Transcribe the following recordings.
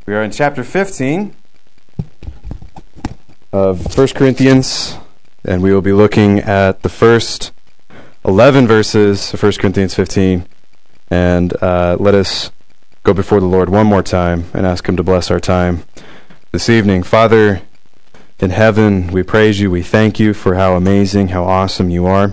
We are in chapter 15 of 1 Corinthians, and we will be looking at the first 11 verses of 1 Corinthians 15. And let us go before the Lord one more time and ask Him to bless our time this evening. Father in heaven, we praise You. We thank You for how amazing, how awesome You are.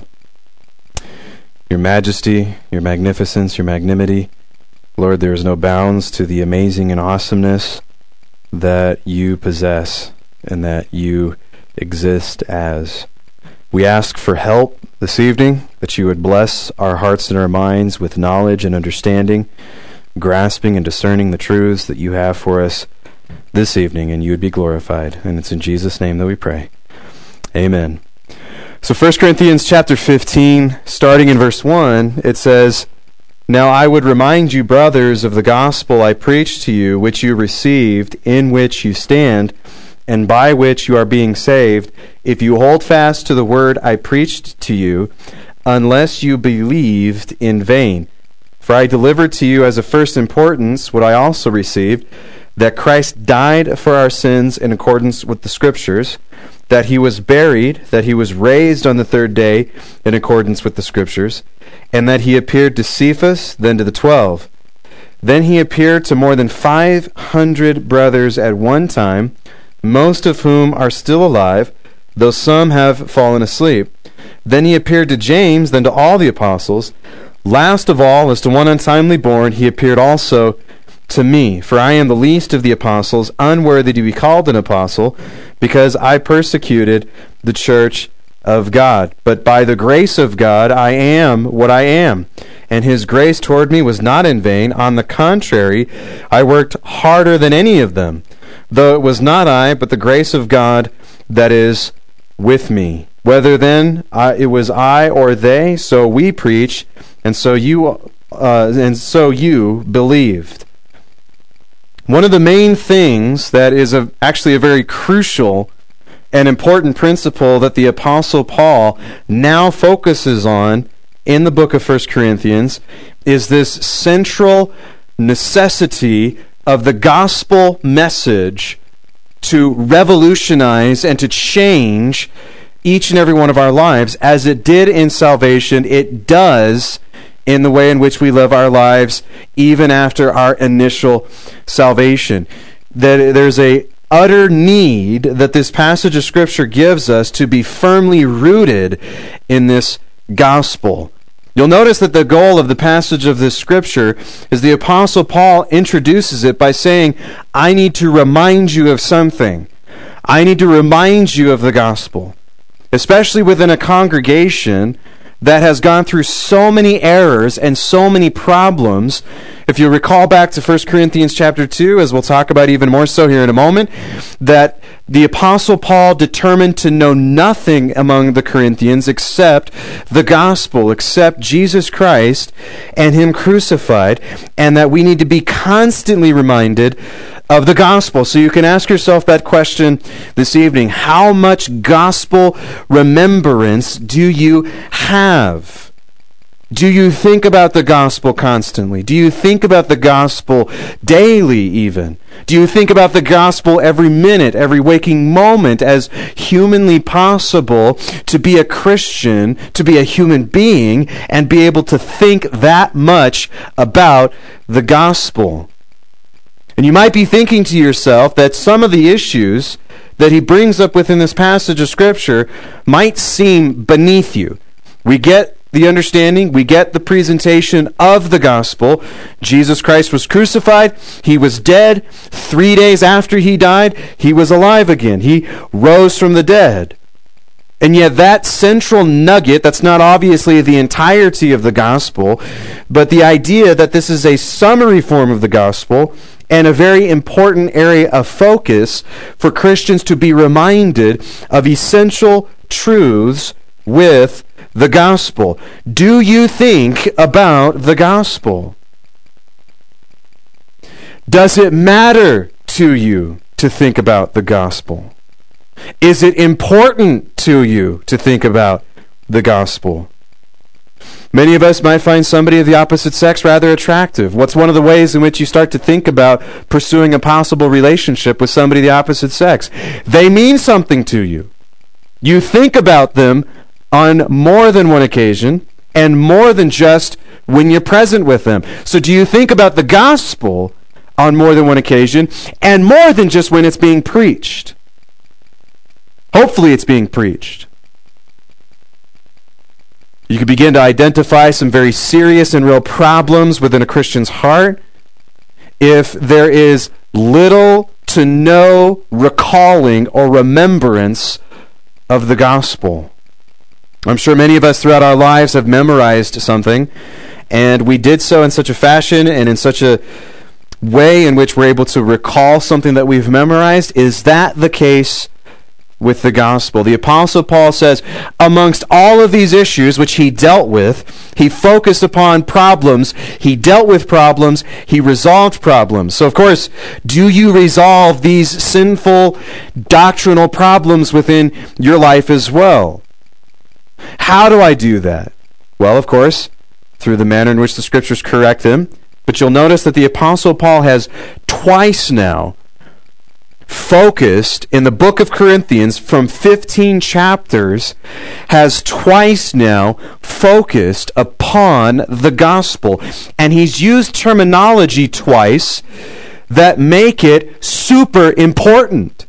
Your majesty, Your magnificence, Your magnanimity. Lord, there is no bounds to the amazing and awesomeness that You possess and that You exist as. We ask for help this evening, that You would bless our hearts and our minds with knowledge and understanding, grasping and discerning the truths that You have for us this evening, and You would be glorified. And it's in Jesus' name that we pray. Amen. So 1 Corinthians chapter 15, starting in verse 1, it says, "Now I would remind you, brothers, of the gospel I preached to you, which you received, in which you stand, and by which you are being saved, if you hold fast to the word I preached to you, unless you believed in vain. For I delivered to you as of first importance what I also received, that Christ died for our sins in accordance with the Scriptures, that He was buried, that He was raised on the third day in accordance with the Scriptures, and that He appeared to Cephas, then to the 12. Then He appeared to more than 500 brothers at one time, most of whom are still alive, though some have fallen asleep. Then He appeared to James, then to all the apostles. Last of all, as to one untimely born, He appeared also to me. For I am the least of the apostles, unworthy to be called an apostle, because I persecuted the church of God. But by the grace of God I am what I am. And His grace toward me was not in vain. On the contrary, I worked harder than any of them, though it was not I, but the grace of God that is with me. Whether then it was I or they, so we preach, and so you believed." One of the main things that is actually a very crucial and important principle that the Apostle Paul now focuses on in the book of 1 Corinthians is this central necessity of the gospel message to revolutionize and to change each and every one of our lives. As it did in salvation, it does in the way in which we live our lives even after our initial salvation. That there's a utter need that this passage of Scripture gives us to be firmly rooted in this gospel. You'll notice that the goal of the passage of this Scripture is the Apostle Paul introduces it by saying, I need to remind you of something. I need to remind you of the gospel. Especially within a congregation that has gone through so many errors and so many problems. If you recall back to 1 Corinthians chapter 2, as we'll talk about even more so here in a moment, that the Apostle Paul determined to know nothing among the Corinthians except the gospel, except Jesus Christ and Him crucified, and that we need to be constantly reminded of the gospel. So you can ask yourself that question this evening. How much gospel remembrance do you have? Do you think about the gospel constantly? Do you think about the gospel daily even? Do you think about the gospel every minute, every waking moment as humanly possible to be a Christian, to be a human being, and be able to think that much about the gospel? And you might be thinking to yourself that some of the issues that he brings up within this passage of Scripture might seem beneath you. We get the understanding, we get the presentation of the gospel. Jesus Christ was crucified, He was dead. 3 days after He died, He was alive again. He rose from the dead. And yet that central nugget, that's not obviously the entirety of the gospel, but the idea that this is a summary form of the gospel, and a very important area of focus for Christians to be reminded of essential truths with the gospel. Do you think about the gospel? Does it matter to you to think about the gospel? Is it important to you to think about the gospel? Many of us might find somebody of the opposite sex rather attractive. What's one of the ways in which you start to think about pursuing a possible relationship with somebody of the opposite sex? They mean something to you. You think about them on more than one occasion and more than just when you're present with them. So do you think about the gospel on more than one occasion and more than just when it's being preached? Hopefully it's being preached. You can begin to identify some very serious and real problems within a Christian's heart if there is little to no recalling or remembrance of the gospel. I'm sure many of us throughout our lives have memorized something, and we did so in such a fashion and in such a way in which we're able to recall something that we've memorized. Is that the case with the gospel? The Apostle Paul says, amongst all of these issues which he dealt with, he focused upon problems, he dealt with problems, he resolved problems. So of course, do you resolve these sinful doctrinal problems within your life as well? How do I do that? Well, of course, through the manner in which the Scriptures correct them. But you'll notice that the Apostle Paul has twice now focused in the book of Corinthians from 15 chapters, has twice now focused upon the gospel. And he's used terminology twice that make it super important.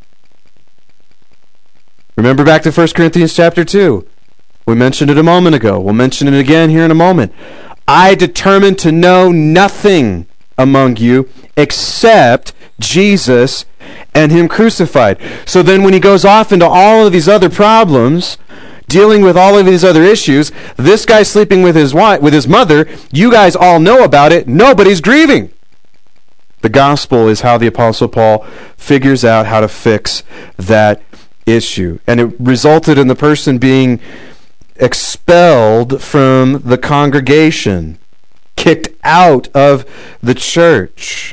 Remember back to 1 Corinthians chapter 2. We mentioned it a moment ago. We'll mention it again here in a moment. I determined to know nothing among you except Jesus and Him crucified. So then when he goes off into all of these other problems, dealing with all of these other issues, this guy sleeping with his wife, with his mother, you guys all know about it. Nobody's grieving. The gospel is how the Apostle Paul figures out how to fix that issue. And it resulted in the person being expelled from the congregation, kicked out of the church.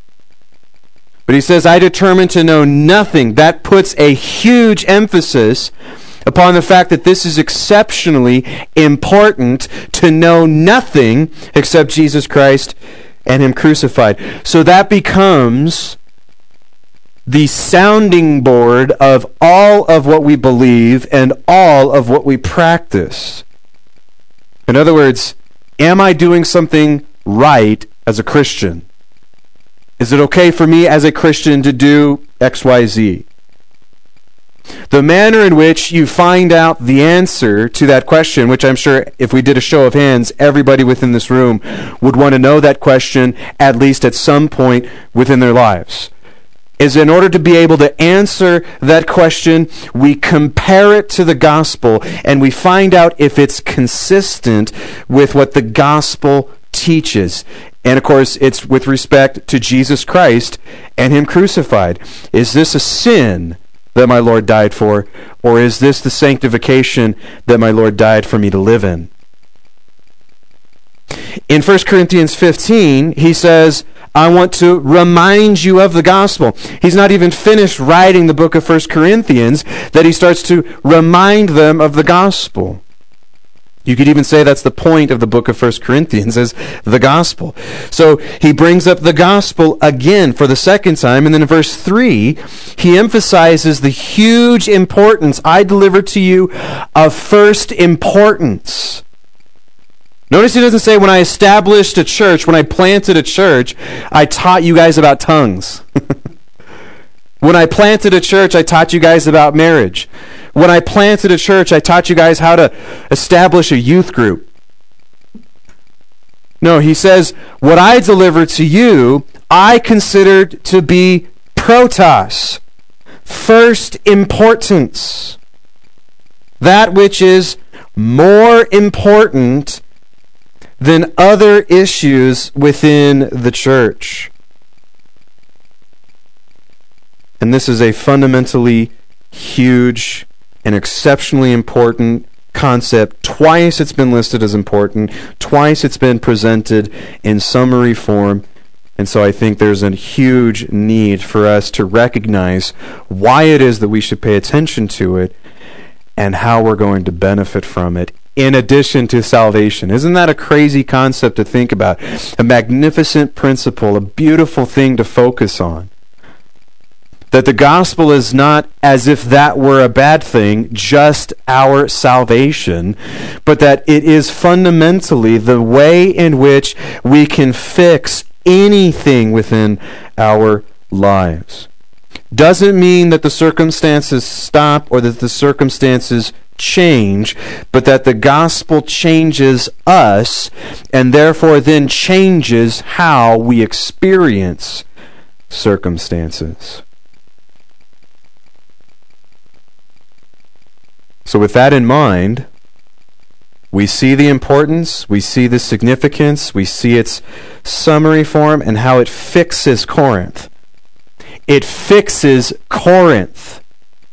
But he says, I determined to know nothing. That puts a huge emphasis upon the fact that this is exceptionally important, to know nothing except Jesus Christ and Him crucified. So that becomes the sounding board of all of what we believe and all of what we practice. In other words, am I doing something right as a Christian? Is it okay for me as a Christian to do X, Y, Z? The manner in which you find out the answer to that question, which I'm sure if we did a show of hands, everybody within this room would want to know that question at least at some point within their lives, is in order to be able to answer that question, we compare it to the gospel and we find out if it's consistent with what the gospel teaches. And of course, it's with respect to Jesus Christ and Him crucified. Is this a sin that my Lord died for, or is this the sanctification that my Lord died for me to live in? In 1 Corinthians 15, he says, I want to remind you of the gospel. He's not even finished writing the book of 1 Corinthians that he starts to remind them of the gospel. You could even say that's the point of the book of 1 Corinthians, is the gospel. So he brings up the gospel again for the second time, and then in verse 3, he emphasizes the huge importance. I delivered to you of first importance. Notice he doesn't say, when I established a church, when I planted a church, I taught you guys about tongues. When I planted a church, I taught you guys about marriage. When I planted a church, I taught you guys how to establish a youth group. No, he says, what I delivered to you, I considered to be protos, first importance. That which is more important than other issues within the church. And this is a fundamentally huge and exceptionally important concept. Twice it's been listed as important. Twice it's been presented in summary form. And so I think there's a huge need for us to recognize why it is that we should pay attention to it and how we're going to benefit from it in addition to salvation. Isn't that a crazy concept to think about? A magnificent principle, a beautiful thing to focus on. That the gospel is not, as if that were a bad thing, just our salvation, but that it is fundamentally the way in which we can fix anything within our lives. Doesn't mean that the circumstances stop or that the circumstances change, but that the gospel changes us and therefore then changes how we experience circumstances. So with that in mind, we see the importance, we see the significance, we see its summary form and how it fixes Corinth. It fixes Corinth.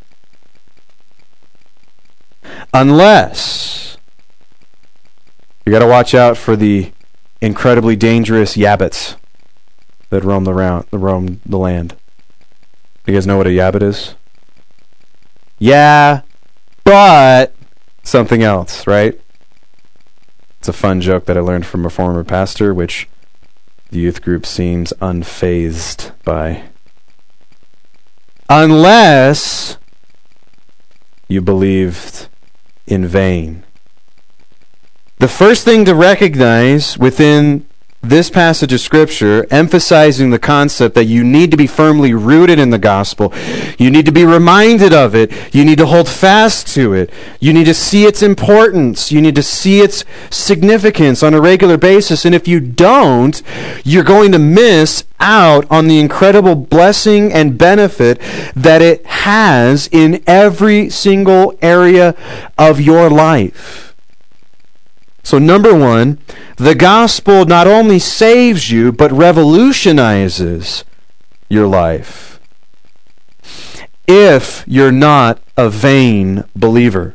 Unless you got to watch out for the incredibly dangerous yabbits that roam the land. You guys know what a yabbit is? Yeah, but something else, right? It's a fun joke that I learned from a former pastor, which the youth group seems unfazed by. Unless you believed in vain. The first thing to recognize within this passage of Scripture, emphasizing the concept that you need to be firmly rooted in the gospel, you need to be reminded of it, you need to hold fast to it, you need to see its importance, you need to see its significance on a regular basis, and if you don't, you're going to miss out on the incredible blessing and benefit that it has in every single area of your life. So number one, the gospel not only saves you, but revolutionizes your life. If you're not a vain believer.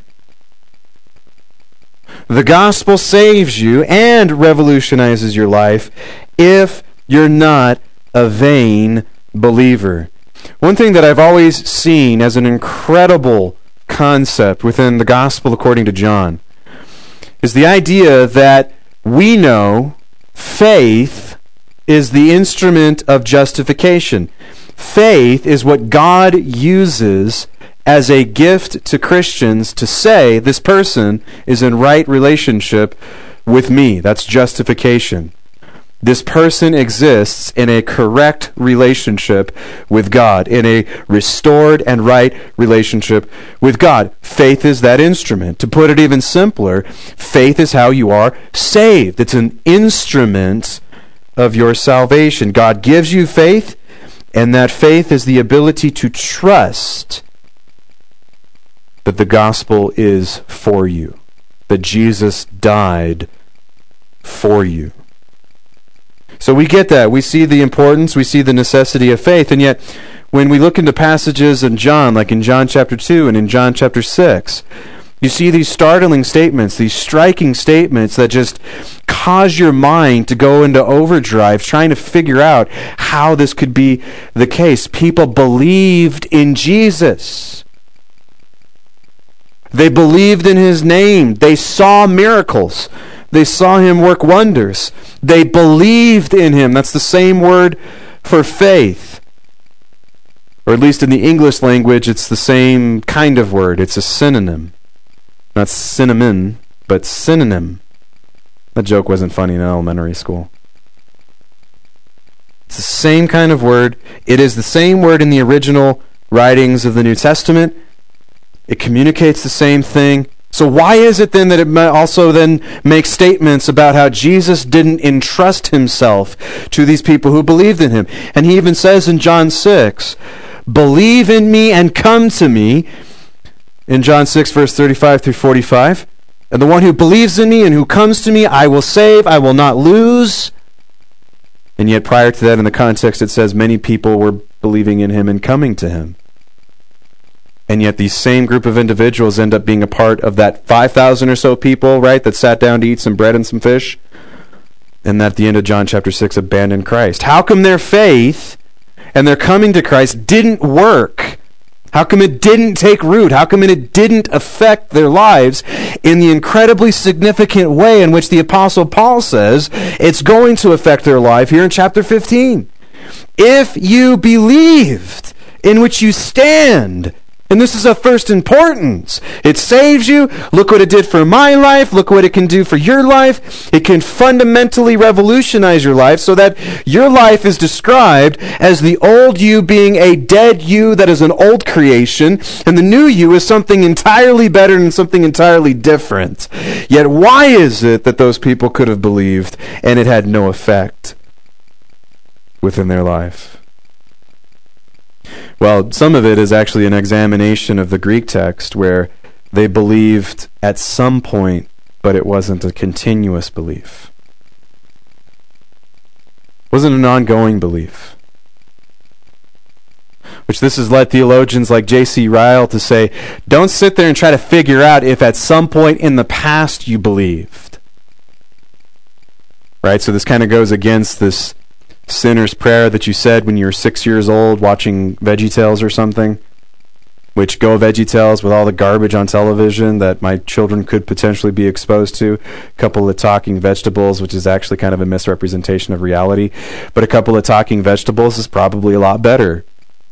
The gospel saves you and revolutionizes your life if you're not a vain believer. One thing that I've always seen as an incredible concept within the gospel according to John is the idea that we know faith is the instrument of justification. Faith is what God uses as a gift to Christians to say, this person is in right relationship with me. That's justification. This person exists in a correct relationship with God, in a restored and right relationship with God. Faith is that instrument. To put it even simpler, faith is how you are saved. It's an instrument of your salvation. God gives you faith, and that faith is the ability to trust that the gospel is for you, that Jesus died for you. So we get that. We see the importance, we see the necessity of faith, and yet when we look into passages in John, like in John chapter 2 and in John chapter 6, you see these startling statements, these striking statements that just cause your mind to go into overdrive, trying to figure out how this could be the case. People believed in Jesus. They believed in His name. They saw miracles. They saw Him work wonders. They believed in Him. That's the same word for faith. Or at least in the English language, it's the same kind of word. It's a synonym. Not cinnamon, but synonym. That joke wasn't funny in elementary school. It's the same kind of word. It is the same word in the original writings of the New Testament. It communicates the same thing. So why is it then that it also then makes statements about how Jesus didn't entrust Himself to these people who believed in Him? And He even says in John 6, believe in me and come to me. In John 6, verse 35 through 45. And the one who believes in me and who comes to me, I will save, I will not lose. And yet prior to that, in the context, it says many people were believing in Him and coming to Him. And yet these same group of individuals end up being a part of that 5,000 or so people, right, that sat down to eat some bread and some fish, and that at the end of John chapter 6 abandoned Christ. How come their faith and their coming to Christ didn't work How come it didn't take root? How come it didn't affect their lives in the incredibly significant way in which the Apostle Paul says it's going to affect their life here in chapter 15? If you believed, in which you stand. And this is of first importance. It saves you. Look what it did for my life. Look what it can do for your life. It can fundamentally revolutionize your life so that your life is described as the old you being a dead you that is an old creation, and the new you is something entirely better and something entirely different. Yet why is it that those people could have believed and it had no effect within their life? Well, some of it is actually an examination of the Greek text where they believed at some point, but it wasn't a continuous belief. It wasn't an ongoing belief. Which this has led theologians like J.C. Ryle to say, don't sit there and try to figure out if at some point in the past you believed. Right? So this kind of goes against this sinner's prayer that you said when you were 6 years old watching VeggieTales or something, which go VeggieTales with all the garbage on television that my children could potentially be exposed to. A couple of talking vegetables, which is actually kind of a misrepresentation of reality, but a couple of talking vegetables is probably a lot better.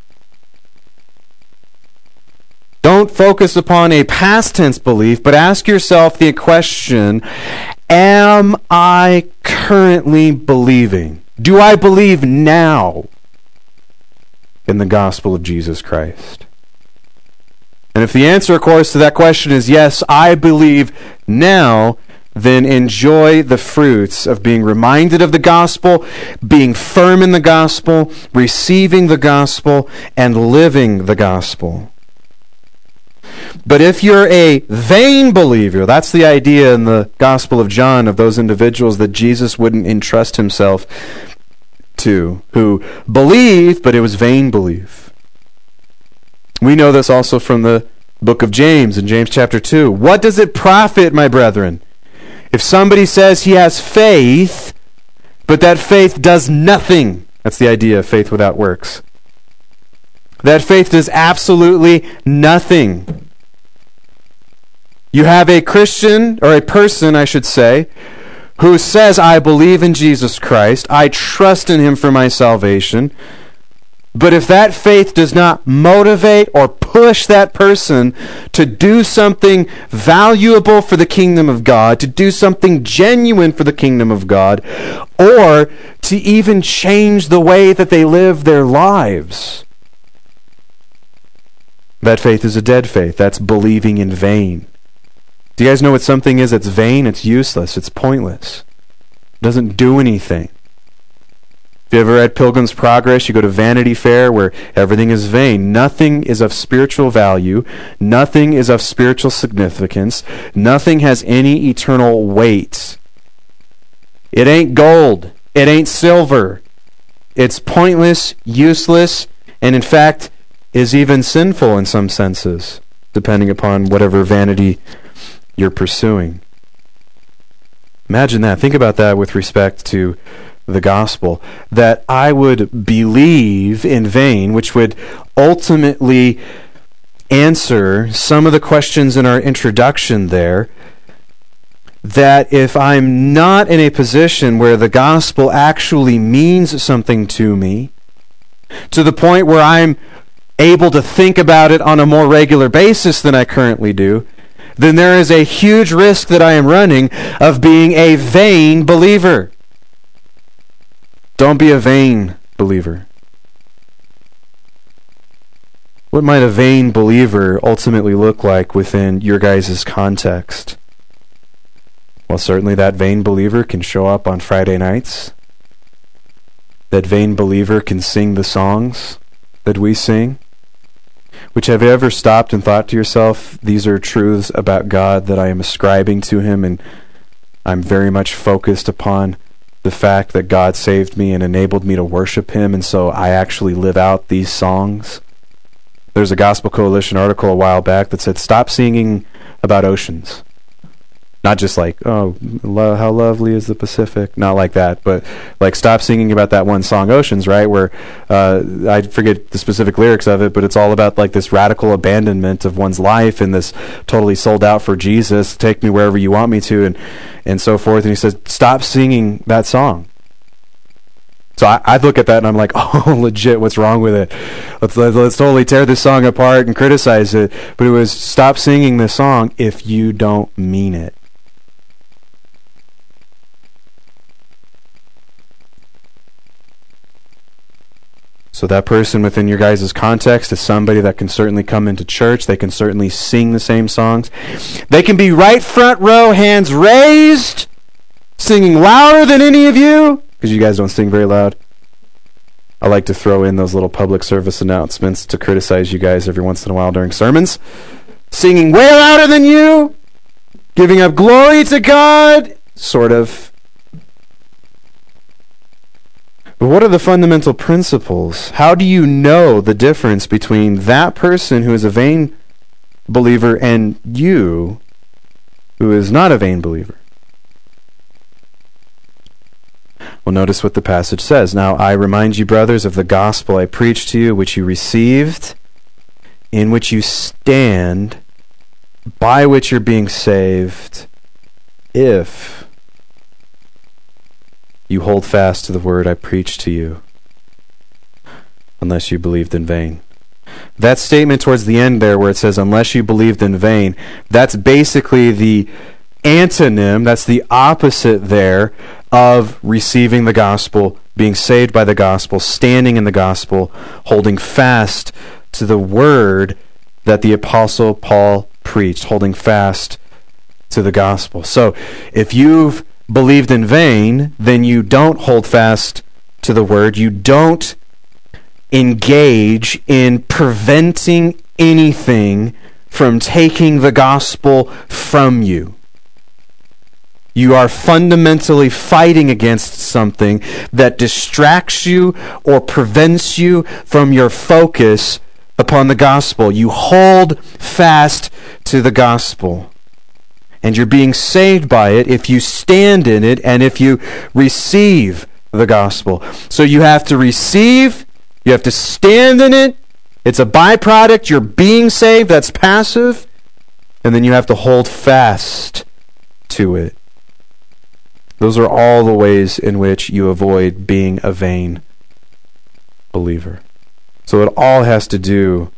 Don't focus upon a past tense belief, but ask yourself the question, am I currently believing? Do I believe now in the gospel of Jesus Christ? And if the answer, of course, to that question is yes, I believe now, then enjoy the fruits of being reminded of the gospel, being firm in the gospel, receiving the gospel, and living the gospel. But if you're a vain believer, that's the idea in the Gospel of John of those individuals that Jesus wouldn't entrust himself to, who believe, but it was vain belief. We know this also from the book of James, in James chapter 2. What does it profit, my brethren, if somebody says he has faith, but that faith does nothing? That's the idea of faith without works. That faith does absolutely nothing. You have a Christian, or a person, I should say, who says, I believe in Jesus Christ, I trust in him for my salvation, but if that faith does not motivate or push that person to do something valuable for the kingdom of God, to do something genuine for the kingdom of God, or to even change the way that they live their lives, that faith is a dead faith. That's believing in vain. Do you guys know what something is that's vain? It's useless. It's pointless. It doesn't do anything. If you ever read Pilgrim's Progress, you go to Vanity Fair where everything is vain. Nothing is of spiritual value. Nothing is of spiritual significance. Nothing has any eternal weight. It ain't gold. It ain't silver. It's pointless, useless, and in fact is even sinful in some senses, depending upon whatever vanity you're pursuing. Imagine that. Think about that with respect to the gospel. That I would believe in vain, which would ultimately answer some of the questions in our introduction there. That if I'm not in a position where the gospel actually means something to me, to the point where I'm able to think about it on a more regular basis than I currently do, then there is a huge risk that I am running of being a vain believer. Don't be a vain believer. What might a vain believer ultimately look like within your guys' context? Well, certainly that vain believer can show up on Friday nights. That vain believer can sing the songs that we sing. Which, have you ever stopped and thought to yourself, these are truths about God that I am ascribing to him, and I'm very much focused upon the fact that God saved me and enabled me to worship him, and so I actually live out these songs? There's a Gospel Coalition article a while back that said, stop singing about oceans. Not just like, oh, how lovely is the Pacific. Not like that, but like stop singing about that one song, Oceans, right? Where I forget the specific lyrics of it, but it's all about like this radical abandonment of one's life and this totally sold out for Jesus, take me wherever you want me to, and so forth. And he says, stop singing that song. So I look at that and I'm like, oh, legit, what's wrong with it? Let's totally tear this song apart and criticize it. But it was, stop singing this song if you don't mean it. So that person within your guys' context is somebody that can certainly come into church. They can certainly sing the same songs. They can be right front row, hands raised, singing louder than any of you, because you guys don't sing very loud. I like to throw in those little public service announcements to criticize you guys every once in a while during sermons. Singing way louder than you, giving up glory to God, sort of. But what are the fundamental principles? How do you know the difference between that person who is a vain believer and you who is not a vain believer? Well, notice what the passage says. Now, I remind you, brothers, of the gospel I preached to you, which you received, in which you stand, by which you're being saved, if you hold fast to the word I preached to you, unless you believed in vain. That statement towards the end there where it says, unless you believed in vain, that's basically the antonym, that's the opposite there of receiving the gospel, being saved by the gospel, standing in the gospel, holding fast to the word that the Apostle Paul preached, holding fast to the gospel. So if you've believed in vain, then you don't hold fast to the word. You don't engage in preventing anything from taking the gospel from you. You are fundamentally fighting against something that distracts you or prevents you from your focus upon the gospel. You hold fast to the gospel. And you're being saved by it if you stand in it and if you receive the gospel. So you have to receive, you have to stand in it. It's a byproduct. You're being saved. That's passive. And then you have to hold fast to it. Those are all the ways in which you avoid being a vain believer. So it all has to do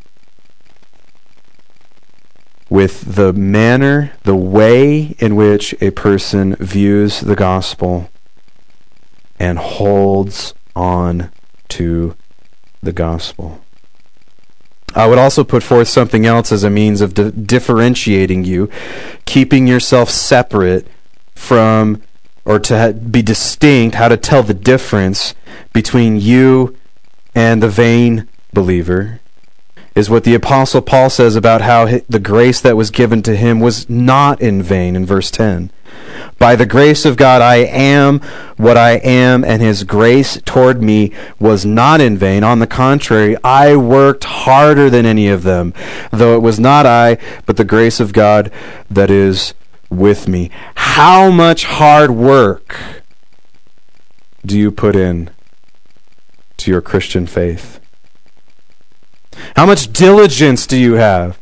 with the manner, the way in which a person views the gospel and holds on to the gospel. I would also put forth something else as a means of differentiating you, keeping yourself separate from, or to be distinct, how to tell the difference between you and the vain believer, is what the Apostle Paul says about how the grace that was given to him was not in vain in verse 10. By the grace of God I am what I am, and his grace toward me was not in vain. On the contrary, I worked harder than any of them, though it was not I, but the grace of God that is with me. How much hard work do you put in to your Christian faith? How much diligence do you have?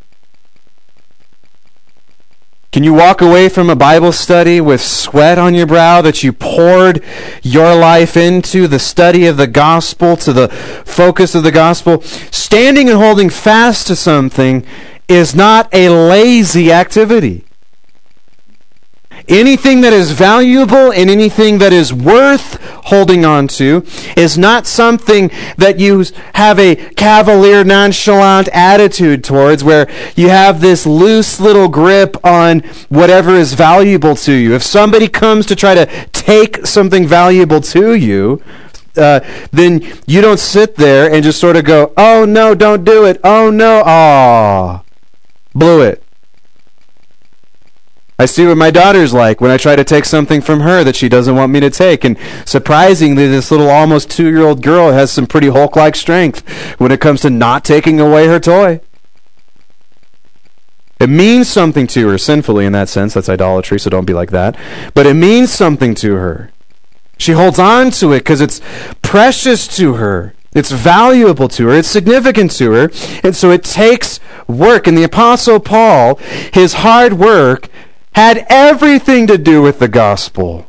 Can you walk away from a Bible study with sweat on your brow that you poured your life into the study of the gospel, to the focus of the gospel? Standing and holding fast to something is not a lazy activity. Anything that is valuable and anything that is worth holding on to is not something that you have a cavalier, nonchalant attitude towards, where you have this loose little grip on whatever is valuable to you. If somebody comes to try to take something valuable to you, then you don't sit there and just sort of go, oh no, don't do it. Oh no, aw, blew it. I see what my daughter's like when I try to take something from her that she doesn't want me to take. And surprisingly, this little almost 2-year-old girl has some pretty Hulk-like strength when it comes to not taking away her toy. It means something to her, sinfully in that sense. That's idolatry, so don't be like that. But it means something to her. She holds on to it because it's precious to her. It's valuable to her. It's significant to her. And so it takes work. And the Apostle Paul, his hard work had everything to do with the gospel.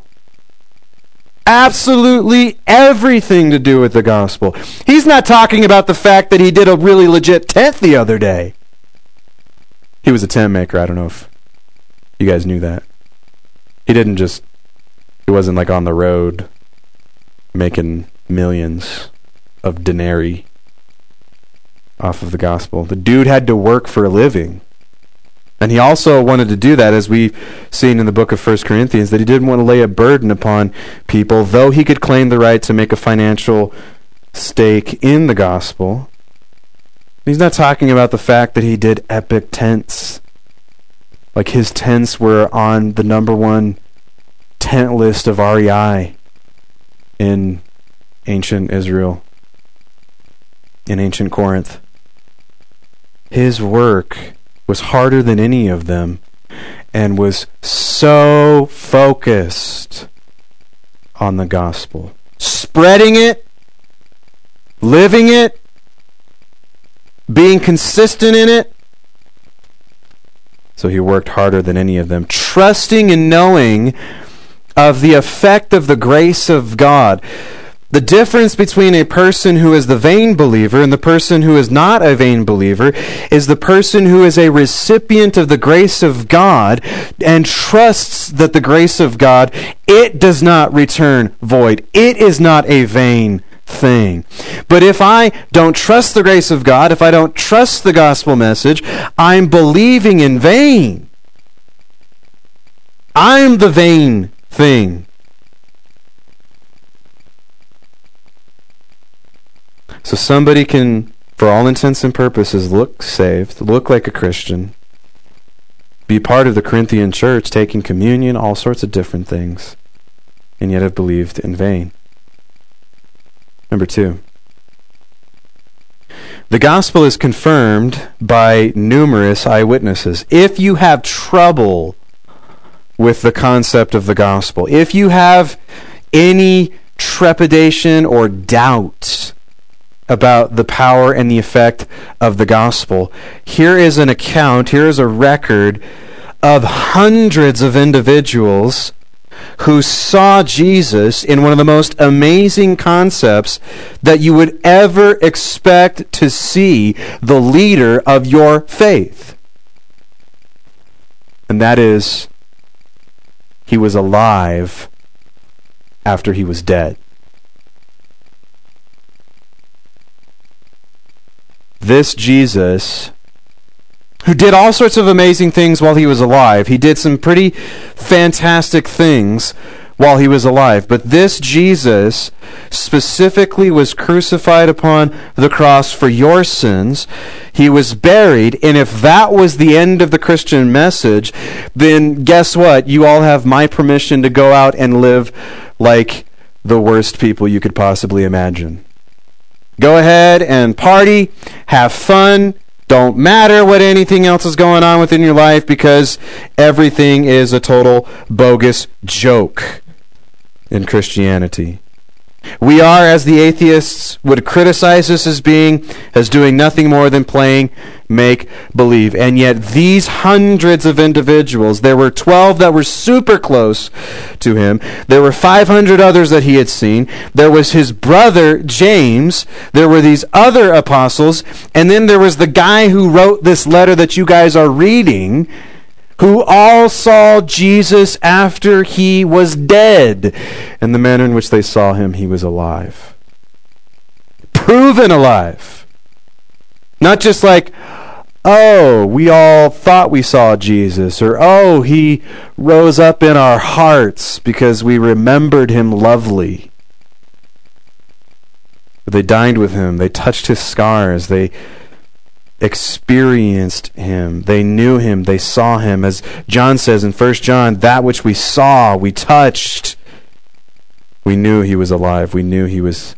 Absolutely everything to do with the gospel. He's not talking about the fact that he did a really legit tent the other day. He was a tent maker. I don't know if you guys knew that. He wasn't like on the road making millions of denarii off of the gospel. The dude had to work for a living. And he also wanted to do that, as we've seen in the book of 1 Corinthians, that he didn't want to lay a burden upon people, though he could claim the right to make a financial stake in the gospel. He's not talking about the fact that he did epic tents. Like his tents were on the number one tent list of REI in ancient Israel, in ancient Corinth. His work was harder than any of them and was so focused on the gospel. Spreading it, living it, being consistent in it. So he worked harder than any of them, trusting and knowing of the effect of the grace of God. The difference between a person who is the vain believer and the person who is not a vain believer is the person who is a recipient of the grace of God and trusts that the grace of God, it does not return void. It is not a vain thing. But if I don't trust the grace of God, if I don't trust the gospel message, I'm believing in vain. I'm the vain thing. So somebody can, for all intents and purposes, look saved, look like a Christian, be part of the Corinthian church, taking communion, all sorts of different things, and yet have believed in vain. Number 2. The gospel is confirmed by numerous eyewitnesses. If you have trouble with the concept of the gospel, if you have any trepidation or doubt about the power and the effect of the gospel, here is an account, here is a record of hundreds of individuals who saw Jesus in one of the most amazing concepts that you would ever expect to see the leader of your faith. And that is, he was alive after he was dead. This Jesus, who did all sorts of amazing things while he was alive. He did some pretty fantastic things while he was alive. But this Jesus specifically was crucified upon the cross for your sins. He was buried. And if that was the end of the Christian message, then guess what? You all have my permission to go out and live like the worst people you could possibly imagine. Go ahead and party, have fun. Don't matter what anything else is going on within your life, because everything is a total bogus joke in Christianity. We are, as the atheists would criticize us as doing nothing more than playing make-believe. And yet these hundreds of individuals, there were 12 that were super close to him. There were 500 others that he had seen. There was his brother, James. There were these other apostles. And then there was the guy who wrote this letter that you guys are reading, who all saw Jesus after he was dead. And the manner in which they saw him, he was alive. Proven alive. Not just like, oh, we all thought we saw Jesus, or oh, he rose up in our hearts because we remembered him lovely. But they dined with him. They touched his scars. They experienced him. They knew him. They saw him. As John says in 1 John, that which we saw, we touched. We knew he was alive. We knew he was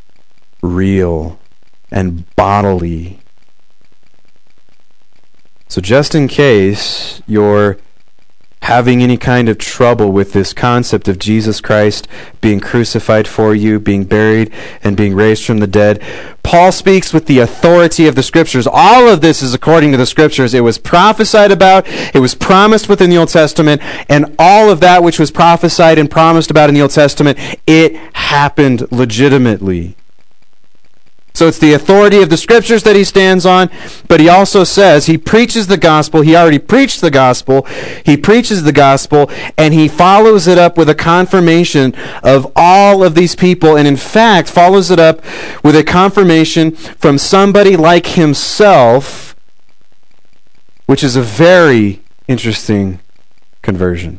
real and bodily. So just in case you're having any kind of trouble with this concept of Jesus Christ being crucified for you, being buried, and being raised from the dead, Paul speaks with the authority of the Scriptures. All of this is according to the Scriptures. It was prophesied about, it was promised within the Old Testament, and all of that which was prophesied and promised about in the Old Testament, it happened legitimately. So it's the authority of the Scriptures that he stands on, but he also says he preaches the gospel. He already preached the gospel. He preaches the gospel, and he follows it up with a confirmation of all of these people, and in fact follows it up with a confirmation from somebody like himself, which is a very interesting conversion.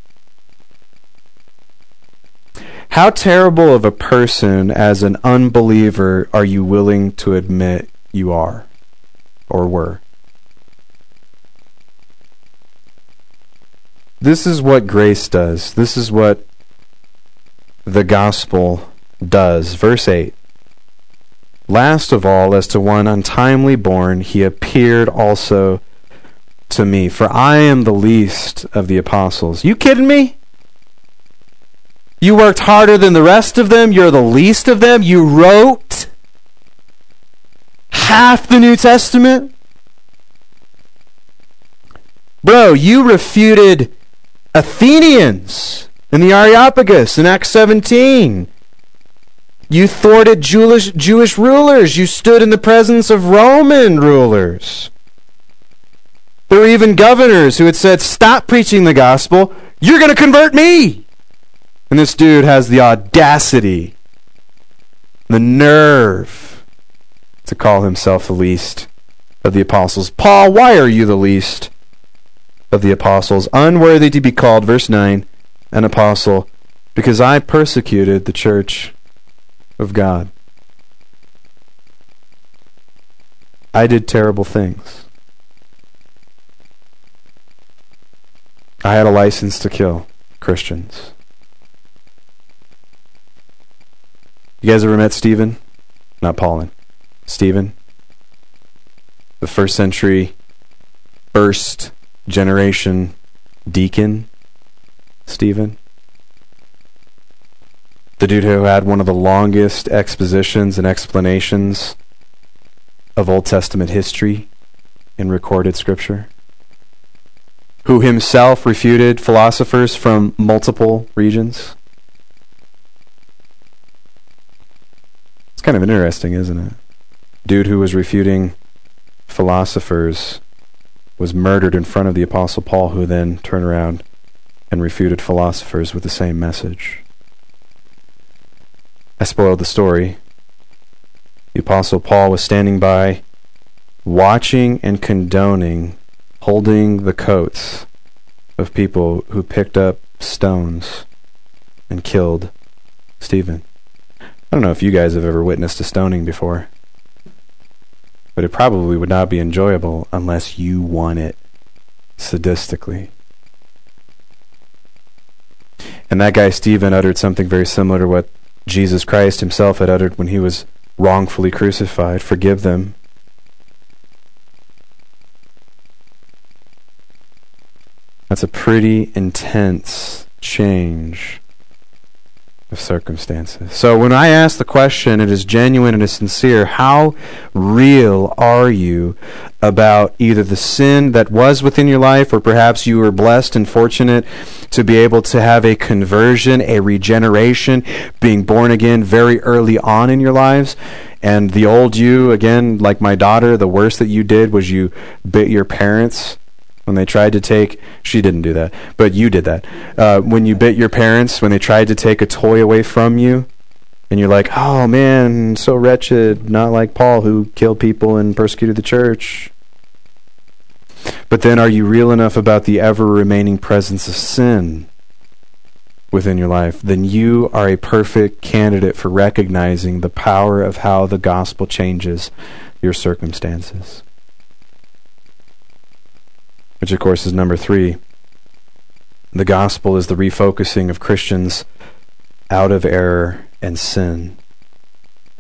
How terrible of a person as an unbeliever are you willing to admit you are or were? This is what grace does. This is what the gospel does. Verse 8. Last of all, as to one untimely born, he appeared also to me, for I am the least of the apostles. You kidding me? You worked harder than the rest of them. You're the least of them. You wrote half the New Testament. Bro, you refuted Athenians in the Areopagus in Acts 17. You thwarted Jewish rulers. You stood in the presence of Roman rulers. There were even governors who had said, stop preaching the gospel. You're going to convert me. And this dude has the audacity, the nerve to call himself the least of the apostles. Paul, why are you the least of the apostles? Unworthy to be called, verse 9, an apostle, because I persecuted the church of God. I did terrible things. I had a license to kill Christians. You guys ever met Stephen? Not Paulin. Stephen? The first century, first generation deacon? Stephen? The dude who had one of the longest expositions and explanations of Old Testament history in recorded Scripture? Who himself refuted philosophers from multiple regions? It's kind of interesting, isn't it? Dude who was refuting philosophers was murdered in front of the Apostle Paul, who then turned around and refuted philosophers with the same message. I spoiled the story. The Apostle Paul was standing by, watching and condoning, holding the coats of people who picked up stones and killed Stephen. I don't know if you guys have ever witnessed a stoning before, but it probably would not be enjoyable unless you won it sadistically. And that guy Stephen uttered something very similar to what Jesus Christ himself had uttered when he was wrongfully crucified. Forgive them. That's a pretty intense change of circumstances. So when I ask the question, it is genuine and it is sincere. How real are you about either the sin that was within your life, or perhaps you were blessed and fortunate to be able to have a conversion, a regeneration, being born again very early on in your lives? And the old you, again, like my daughter, the worst that you did was you bit your parents when they tried to take, she didn't do that, but you did that. When you bit your parents, when they tried to take a toy away from you, and you're like, oh man, so wretched, not like Paul who killed people and persecuted the church. But then are you real enough about the ever-remaining presence of sin within your life? Then you are a perfect candidate for recognizing the power of how the gospel changes your circumstances. Which, of course, is number 3. The gospel is the refocusing of Christians out of error and sin.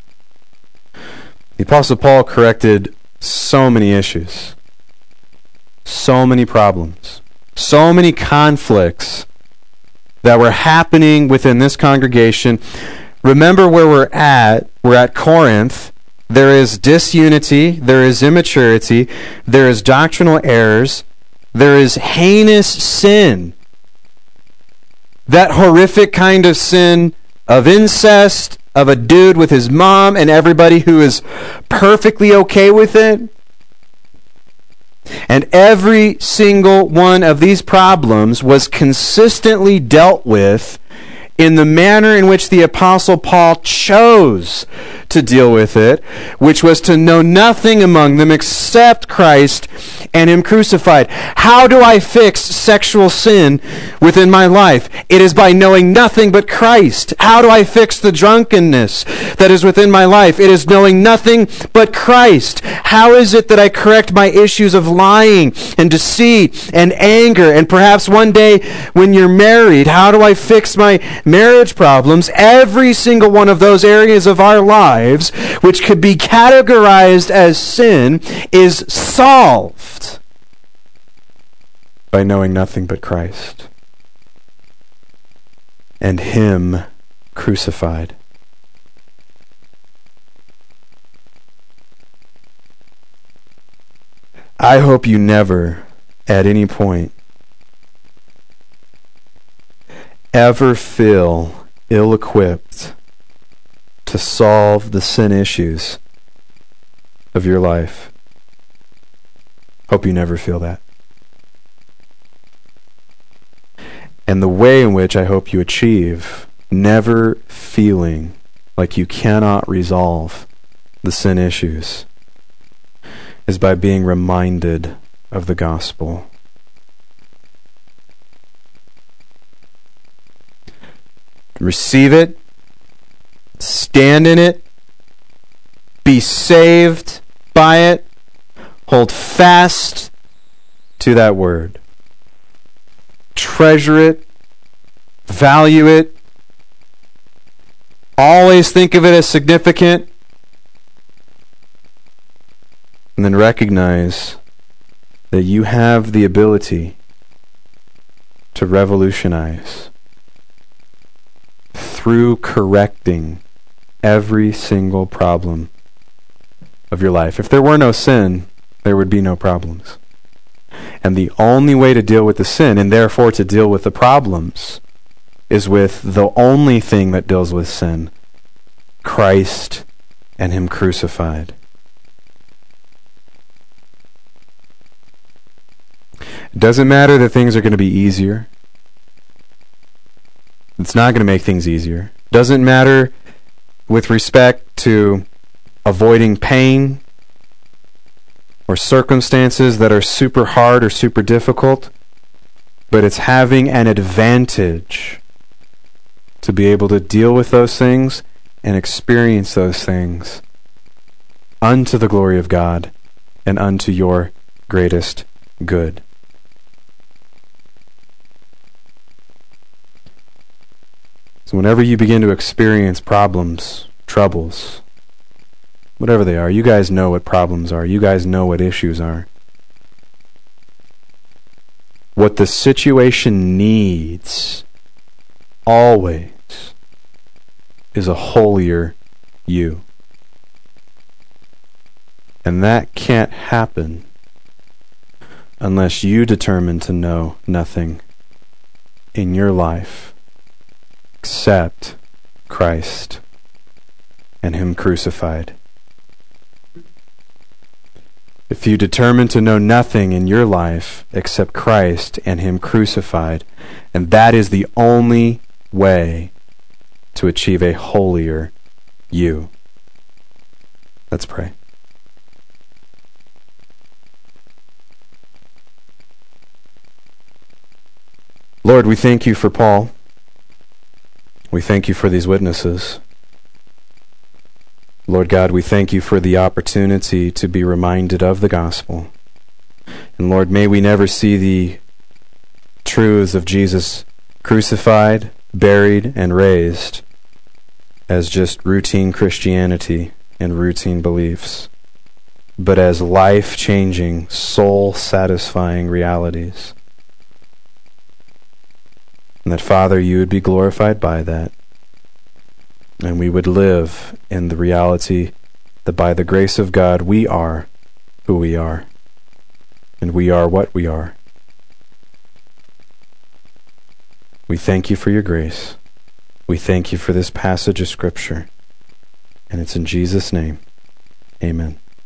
The Apostle Paul corrected so many issues. so many problems, so many conflicts that were happening within this congregation. Remember where we're at. We're at Corinth. There is disunity, there is immaturity, there is doctrinal errors, there is heinous sin. That horrific kind of sin of incest, of a dude with his mom and everybody who is perfectly okay with it. And every single one of these problems was consistently dealt with in the manner in which the Apostle Paul chose to deal with it, which was to know nothing among them except Christ and Him crucified. How do I fix sexual sin within my life? It is by knowing nothing but Christ. How do I fix the drunkenness that is within my life? It is knowing nothing but Christ. How is it that I correct my issues of lying and deceit and anger? And perhaps one day when you're married, how do I fix my marriage problems? Every single one of those areas of our lives, which could be categorized as sin, is solved by knowing nothing but Christ and Him crucified. I hope you never, at any point, ever feel ill-equipped to solve the sin issues of your life. Hope you never feel that. And the way in which I hope you achieve never feeling like you cannot resolve the sin issues is by being reminded of the gospel. Receive it, stand in it, be saved by it, hold fast to that word. Treasure it, value it, always think of it as significant, and then recognize that you have the ability to revolutionize through correcting every single problem of your life. If there were no sin, there would be no problems. And the only way to deal with the sin, and therefore to deal with the problems, is with the only thing that deals with sin, Christ and Him crucified. It doesn't matter that things are going to be easier. It's not going to make things easier. Doesn't matter with respect to avoiding pain or circumstances that are super hard or super difficult, but it's having an advantage to be able to deal with those things and experience those things unto the glory of God and unto your greatest good. So whenever you begin to experience problems, troubles, whatever they are, you guys know what problems are. You guys know what issues are. What the situation needs always is a holier you. And that can't happen unless you determine to know nothing in your life except Christ and Him crucified. If you determine to know nothing in your life except Christ and Him crucified, and that is the only way to achieve a holier you. Let's pray. Lord, we thank You for Paul. We thank You for these witnesses. Lord God, we thank You for the opportunity to be reminded of the gospel. And Lord, may we never see the truths of Jesus crucified, buried, and raised as just routine Christianity and routine beliefs. but as life-changing, soul-satisfying realities. And that, Father, you would be glorified by that. And we would live in the reality that by the grace of God, we are who we are. And we are what we are. We thank you for your grace. We thank you for this passage of Scripture. And it's in Jesus' name. Amen.